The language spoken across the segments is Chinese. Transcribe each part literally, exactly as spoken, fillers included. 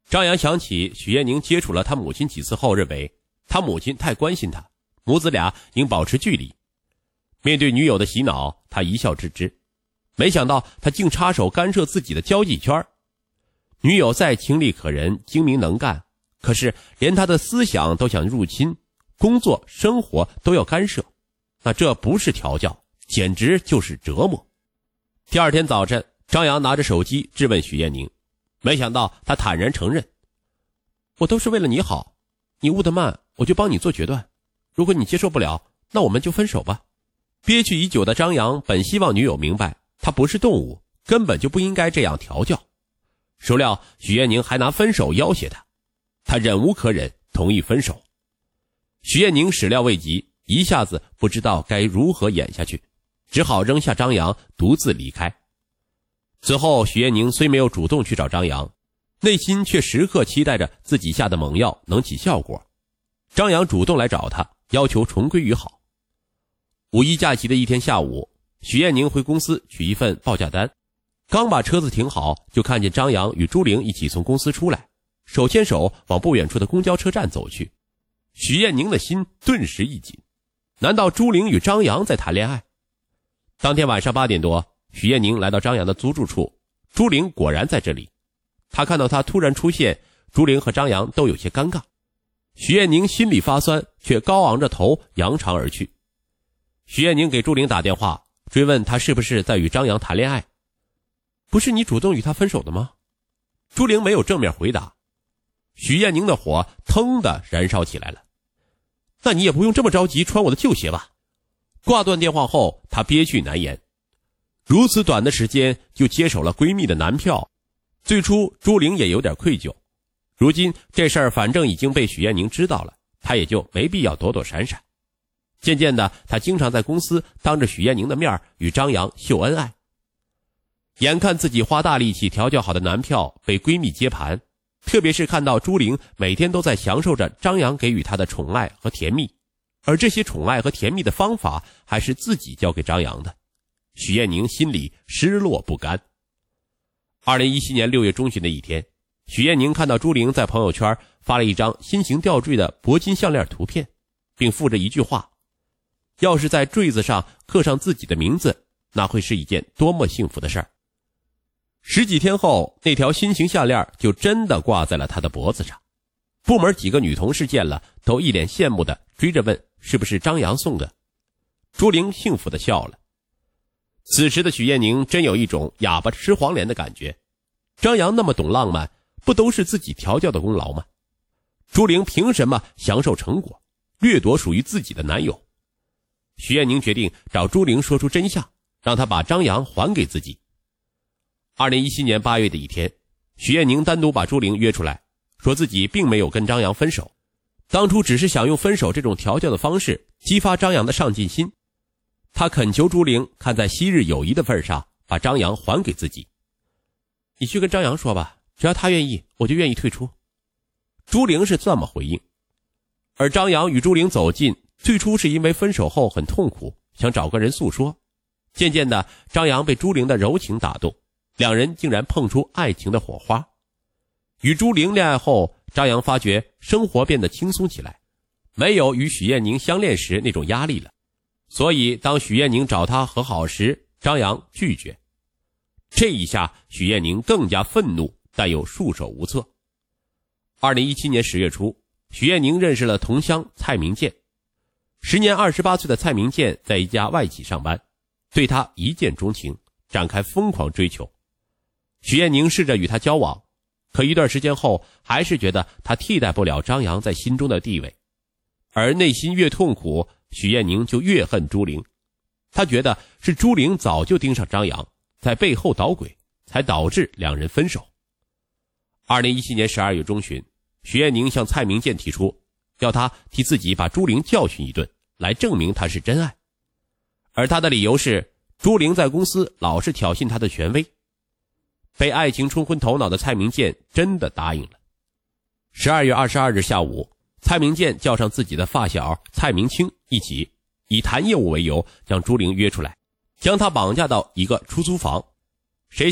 张扬想起许艳宁接触了他母亲几次后，认为他母亲太关心他，母子俩应保持距离。面对女友的洗脑，他一笑置之，没想到他竟插手干涉自己的交际圈。女友再情理可人，精明能干，可是连他的思想都想入侵，工作生活都要干涉，那这不是调教，简直就是折磨。第二天早晨，张扬拿着手机质问许艳宁，没想到他坦然承认，我都是为了你好，你悟得慢，我就帮你做决断，如果你接受不了，那我们就分手吧。憋屈已久的张扬本希望女友明白他不是动物，根本就不应该这样调教，孰料许艳宁还拿分手要挟他，他忍无可忍，同意分手。许艳宁始料未及，一下子不知道该如何演下去，只好扔下张扬独自离开。此后许艳宁虽没有主动去找张扬，内心却时刻期待着自己下的猛药能起效果。张扬主动来找他，要求重归于好。五一假期的一天下午，许艳宁回公司取一份报价单，刚把车子停好，就看见张扬与朱玲一起从公司出来，手牵手往不远处的公交车站走去。许艳宁的心顿时一紧，难道朱玲与张扬在谈恋爱？当天晚上八点多，许艳宁来到张扬的租住处，朱玲果然在这里。她看到他突然出现，朱玲和张扬都有些尴尬。许艳宁心里发酸，却高昂着头扬长而去。许艳宁给朱玲打电话，追问他是不是在与张扬谈恋爱。不是你主动与他分手的吗？朱玲没有正面回答。许艳宁的火腾地燃烧起来了。那你也不用这么着急穿我的旧鞋吧。挂断电话后，她憋屈难言。如此短的时间就接手了闺蜜的男票，最初朱玲也有点愧疚，如今这事儿反正已经被许艳宁知道了，她也就没必要躲躲闪闪。渐渐的，她经常在公司当着许艳宁的面与张扬秀恩爱。眼看自己花大力气调教好的男票被闺蜜接盘，特别是看到朱玲每天都在享受着张扬给予她的宠爱和甜蜜，而这些宠爱和甜蜜的方法还是自己教给张扬的，许艳宁心里失落不甘。二零一七年六月中旬的一天，许艳宁看到朱玲在朋友圈发了一张心形吊坠的铂金项链图片，并附着一句话，要是在坠子上刻上自己的名字，那会是一件多么幸福的事儿。十几天后，那条心形项链就真的挂在了她的脖子上。部门几个女同事见了，都一脸羡慕地追着问是不是张扬送的。朱玲幸福地笑了。此时的许艳宁真有一种哑巴吃黄连的感觉。张扬那么懂浪漫，不都是自己调教的功劳吗？朱玲凭什么享受成果，掠夺属于自己的男友？许艳宁决定找朱玲说出真相，让她把张扬还给自己。二零一七年八月的一天，许艳宁单独把朱玲约出来，说自己并没有跟张扬分手，当初只是想用分手这种调教的方式激发张扬的上进心。他恳求朱玲看在昔日友谊的份上，把张扬还给自己。你去跟张扬说吧，只要他愿意，我就愿意退出。朱玲是这么回应。而张扬与朱玲走近，最初是因为分手后很痛苦，想找个人诉说。渐渐的，张扬被朱玲的柔情打动，两人竟然碰出爱情的火花。与朱玲恋爱后，张扬发觉生活变得轻松起来，没有与许艳宁相恋时那种压力了。所以当许艳宁找他和好时，张扬拒绝。这一下许艳宁更加愤怒，但又束手无策。二零一七年十月初，许艳宁认识了同乡蔡明建。时年二十八岁的蔡明建在一家外企上班，对他一见钟情，展开疯狂追求。许艳宁试着与他交往，可一段时间后，还是觉得他替代不了张扬在心中的地位。而内心越痛苦，许艳宁就越恨朱玲。他觉得是朱玲早就盯上张扬，在背后捣鬼，才导致两人分手。二零一七年十二月中旬，许艳宁向蔡明建提出，要他替自己把朱玲教训一顿，来证明他是真爱。而他的理由是，朱玲在公司老是挑衅他的权威。被爱情冲昏头脑的蔡明建真的答应了。十二月二十二日下午，蔡明建叫上自己的发小蔡明清一起，以谈业务为由将朱玲约出来，将她绑架到一个出租房。谁想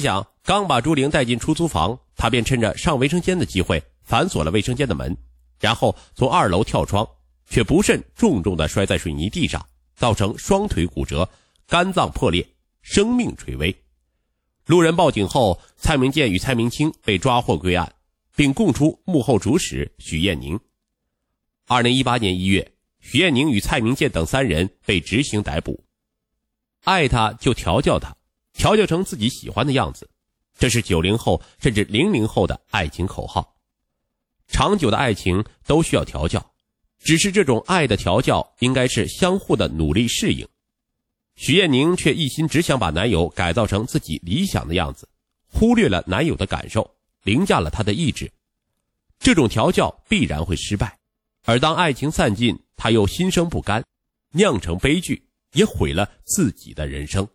刚把朱玲带进出租房，他便趁着上卫生间的机会反锁了卫生间的门，然后从二楼跳窗，却不慎重重地摔在水泥地上，造成双腿骨折，肝脏破裂，生命垂危。路人报警后，蔡明建与蔡明清被抓获归案，并供出幕后主使许艳宁。二零一八年一月，许艳宁与蔡明建等三人被执行逮捕。爱他就调教他，调教成自己喜欢的样子，这是九零后甚至零零后的爱情口号。长久的爱情都需要调教，只是这种爱的调教应该是相互的努力适应。许艳宁却一心只想把男友改造成自己理想的样子，忽略了男友的感受，凌驾了他的意志。这种调教必然会失败，而当爱情散尽，他又心生不甘，酿成悲剧，也毁了自己的人生。